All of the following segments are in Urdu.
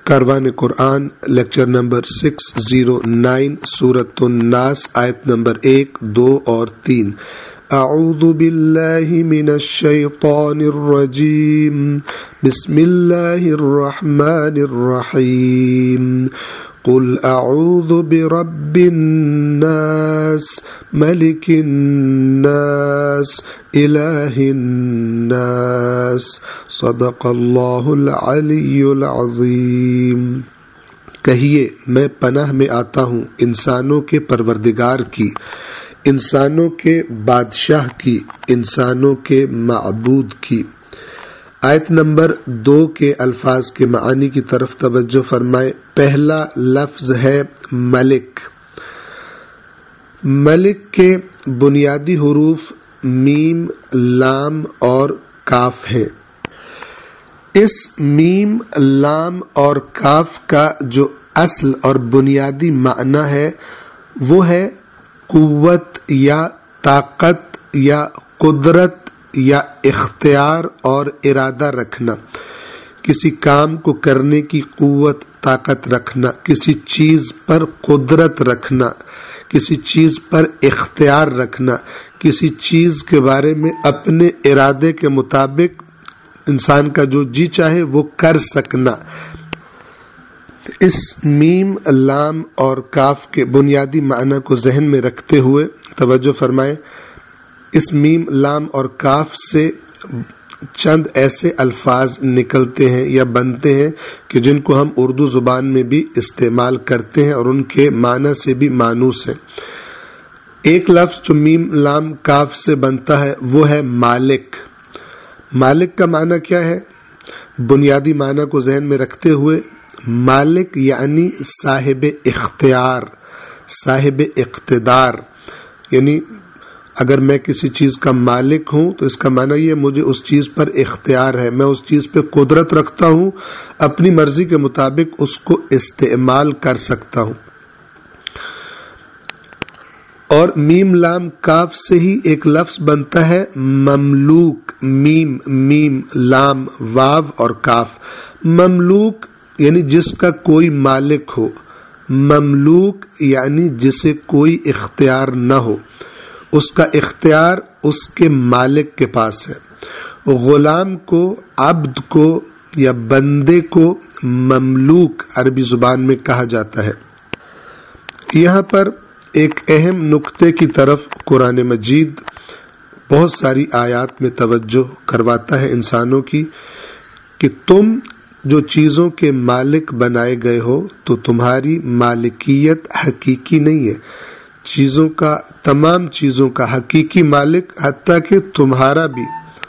کاروان قرآن لیکچر نمبر 609 سورۃ الناس آیت نمبر 1، 2 اور 3۔ اعوذ باللہ من الشیطان الرجیم، بسم اللہ الرحمن الرحیم۔ قل اعوذ برب الناس ملک الناس الہ الناس، صدق اللہ العلی العظیم۔ کہیے میں پناہ میں آتا ہوں انسانوں کے پروردگار کی، انسانوں کے بادشاہ کی، انسانوں کے معبود کی۔ آیت نمبر 2 کے الفاظ کے معانی کی طرف توجہ فرمائے۔ پہلا لفظ ہے ملک۔ ملک کے بنیادی حروف میم، لام اور کاف ہیں۔ اس میم، لام اور کاف کا جو اصل اور بنیادی معنی ہے وہ ہے قوت یا طاقت یا قدرت یا اختیار اور ارادہ رکھنا، کسی کام کو کرنے کی قوت طاقت رکھنا، کسی چیز پر قدرت رکھنا، کسی چیز پر اختیار رکھنا، کسی چیز کے بارے میں اپنے ارادے کے مطابق انسان کا جو جی چاہے وہ کر سکنا۔ اس میم، لام اور کاف کے بنیادی معنی کو ذہن میں رکھتے ہوئے توجہ فرمائیں۔ اس میم، لام اور کاف سے چند ایسے الفاظ نکلتے ہیں یا بنتے ہیں کہ جن کو ہم اردو زبان میں بھی استعمال کرتے ہیں اور ان کے معنی سے بھی مانوس ہیں۔ ایک لفظ جو میم، لام، کاف سے بنتا ہے وہ ہے مالک۔ مالک کا معنی کیا ہے؟ بنیادی معنی کو ذہن میں رکھتے ہوئے مالک یعنی صاحب اختیار، صاحب اقتدار، یعنی اگر میں کسی چیز کا مالک ہوں تو اس کا معنی یہ مجھے اس چیز پر اختیار ہے، میں اس چیز پہ قدرت رکھتا ہوں، اپنی مرضی کے مطابق اس کو استعمال کر سکتا ہوں۔ اور میم، لام، کاف سے ہی ایک لفظ بنتا ہے مملوک۔ میم، میم، لام، واو اور کاف۔ مملوک یعنی جس کا کوئی مالک ہو، مملوک یعنی جسے کوئی اختیار نہ ہو، اس کا اختیار اس کے مالک کے پاس ہے۔ غلام کو، عبد کو یا بندے کو مملوک عربی زبان میں کہا جاتا ہے۔ یہاں پر ایک اہم نقطے کی طرف قرآن مجید بہت ساری آیات میں توجہ کرواتا ہے انسانوں کی کہ تم جو چیزوں کے مالک بنائے گئے ہو تو تمہاری مالکیت حقیقی نہیں ہے۔ چیزوں کا، تمام چیزوں کا حقیقی مالک حتیٰ کہ تمہارا بھی،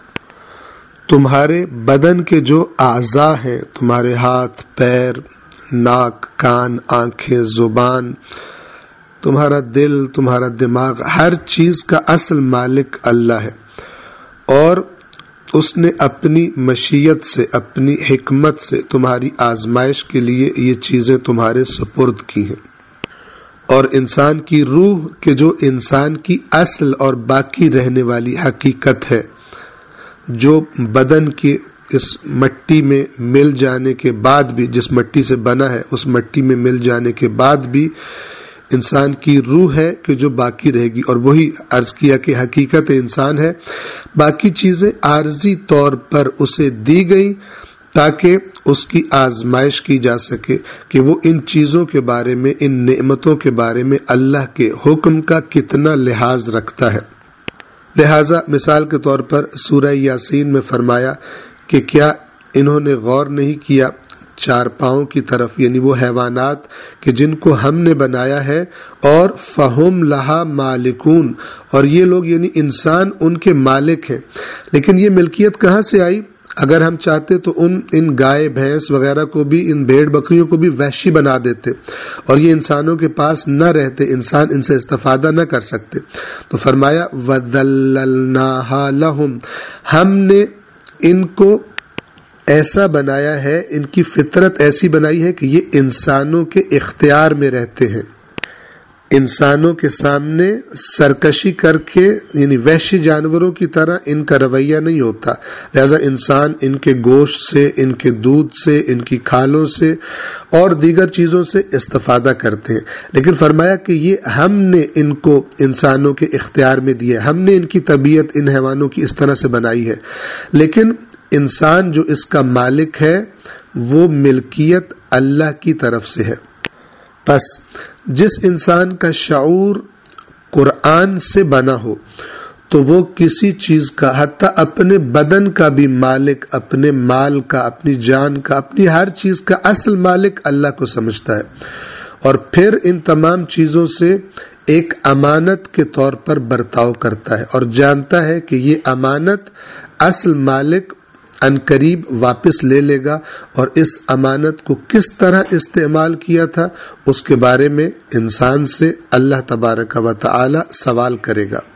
تمہارے بدن کے جو اعضاء ہیں، تمہارے ہاتھ، پیر، ناک، کان، آنکھیں، زبان، تمہارا دل، تمہارا دماغ، ہر چیز کا اصل مالک اللہ ہے، اور اس نے اپنی مشیت سے، اپنی حکمت سے تمہاری آزمائش کے لیے یہ چیزیں تمہارے سپرد کی ہیں۔ اور انسان کی روح کہ جو انسان کی اصل اور باقی رہنے والی حقیقت ہے، جو بدن کی اس مٹی میں مل جانے کے بعد بھی، جس مٹی سے بنا ہے اس مٹی میں مل جانے کے بعد بھی انسان کی روح ہے کہ جو باقی رہے گی، اور وہی عرض کیا کہ حقیقت انسان ہے۔ باقی چیزیں عارضی طور پر اسے دی گئی تاکہ اس کی آزمائش کی جا سکے کہ وہ ان چیزوں کے بارے میں، ان نعمتوں کے بارے میں اللہ کے حکم کا کتنا لحاظ رکھتا ہے۔ لہذا مثال کے طور پر سورہ یاسین میں فرمایا کہ کیا انہوں نے غور نہیں کیا چار پاؤں کی طرف، یعنی وہ حیوانات کہ جن کو ہم نے بنایا ہے، اور فہم لہا مالکون، اور یہ لوگ یعنی انسان ان کے مالک ہیں۔ لیکن یہ ملکیت کہاں سے آئی؟ اگر ہم چاہتے تو ان گائے، بھینس وغیرہ کو بھی، ان بھیڑ بکریوں کو بھی وحشی بنا دیتے اور یہ انسانوں کے پاس نہ رہتے، انسان ان سے استفادہ نہ کر سکتے۔ تو فرمایا وَذَلَّلْنَاهَا لَهُمْ، ہم نے ان کو ایسا بنایا ہے، ان کی فطرت ایسی بنائی ہے کہ یہ انسانوں کے اختیار میں رہتے ہیں۔ انسانوں کے سامنے سرکشی کر کے یعنی وحشی جانوروں کی طرح ان کا رویہ نہیں ہوتا، لہذا انسان ان کے گوشت سے، ان کے دودھ سے، ان کی کھالوں سے اور دیگر چیزوں سے استفادہ کرتے ہیں، لیکن فرمایا کہ یہ ہم نے ان کو انسانوں کے اختیار میں دیا، ہم نے ان کی طبیعت ان حیوانوں کی اس طرح سے بنائی ہے، لیکن انسان جو اس کا مالک ہے وہ ملکیت اللہ کی طرف سے ہے۔ پس جس انسان کا شعور قرآن سے بنا ہو تو وہ کسی چیز کا، حتیٰ اپنے بدن کا بھی مالک، اپنے مال کا، اپنی جان کا، اپنی ہر چیز کا اصل مالک اللہ کو سمجھتا ہے، اور پھر ان تمام چیزوں سے ایک امانت کے طور پر برتاؤ کرتا ہے، اور جانتا ہے کہ یہ امانت اصل مالک عنقریب واپس لے لے گا، اور اس امانت کو کس طرح استعمال کیا تھا اس کے بارے میں انسان سے اللہ تبارک و تعالی سوال کرے گا۔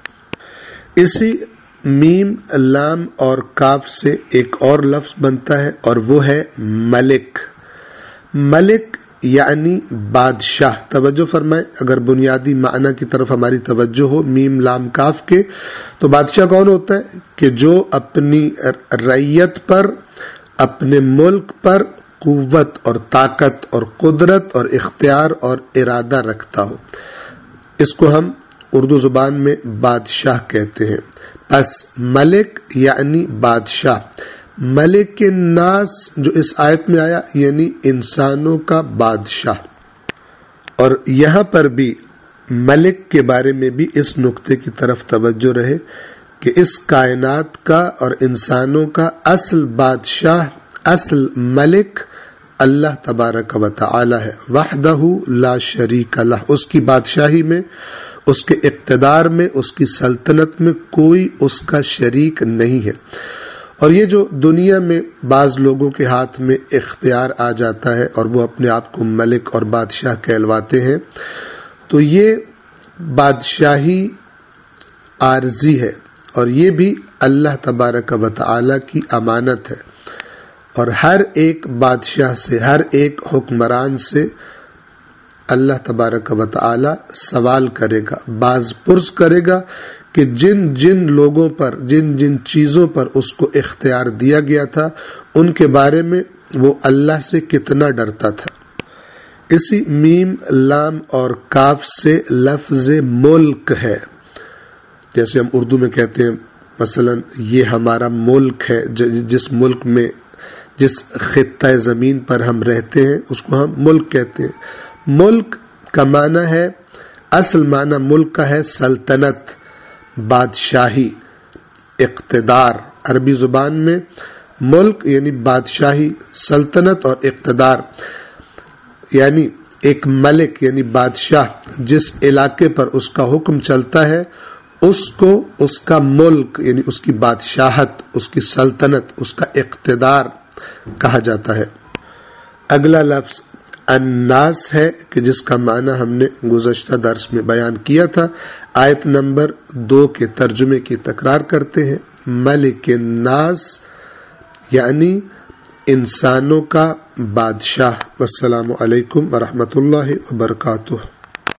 اسی میم، لام اور کاف سے ایک اور لفظ بنتا ہے اور وہ ہے ملک۔ ملک یعنی بادشاہ۔ توجہ فرمائیں، اگر بنیادی معنی کی طرف ہماری توجہ ہو میم لام کاف کے، تو بادشاہ کون ہوتا ہے کہ جو اپنی رعیت پر، اپنے ملک پر قوت اور طاقت اور قدرت اور اختیار اور ارادہ رکھتا ہو، اس کو ہم اردو زبان میں بادشاہ کہتے ہیں۔ پس ملک یعنی بادشاہ۔ ملک الناس جو اس آیت میں آیا یعنی انسانوں کا بادشاہ، اور یہاں پر بھی ملک کے بارے میں بھی اس نقطے کی طرف توجہ رہے کہ اس کائنات کا اور انسانوں کا اصل بادشاہ، اصل ملک اللہ تبارک و تعالی ہے، وحدہ لا شریک لہ۔ اس کی بادشاہی میں، اس کے اقتدار میں، اس کی سلطنت میں کوئی اس کا شریک نہیں ہے۔ اور یہ جو دنیا میں بعض لوگوں کے ہاتھ میں اختیار آ جاتا ہے اور وہ اپنے آپ کو ملک اور بادشاہ کہلواتے ہیں، تو یہ بادشاہی عارضی ہے، اور یہ بھی اللہ تبارک و تعالی کی امانت ہے، اور ہر ایک بادشاہ سے، ہر ایک حکمران سے اللہ تبارک و تعالی سوال کرے گا، باز پرس کرے گا کہ جن جن لوگوں پر، جن جن چیزوں پر اس کو اختیار دیا گیا تھا ان کے بارے میں وہ اللہ سے کتنا ڈرتا تھا۔ اسی میم، لام اور کاف سے لفظ ملک ہے، جیسے ہم اردو میں کہتے ہیں مثلا یہ ہمارا ملک ہے، جس ملک میں، جس خطہ زمین پر ہم رہتے ہیں اس کو ہم ملک کہتے ہیں۔ ملک کا معنی ہے، اصل معنی ملک کا ہے سلطنت، بادشاہی، اقتدار۔ عربی زبان میں ملک یعنی بادشاہی، سلطنت اور اقتدار، یعنی ایک ملک یعنی بادشاہ جس علاقے پر اس کا حکم چلتا ہے اس کو اس کا ملک یعنی اس کی بادشاہت، اس کی سلطنت، اس کا اقتدار کہا جاتا ہے۔ اگلا لفظ الناس ہے کہ جس کا معنی ہم نے گزشتہ درس میں بیان کیا تھا۔ آیت نمبر 2 کے ترجمے کی تکرار کرتے ہیں، ملک الناس یعنی انسانوں کا بادشاہ۔ والسلام علیکم ورحمۃ اللہ وبرکاتہ۔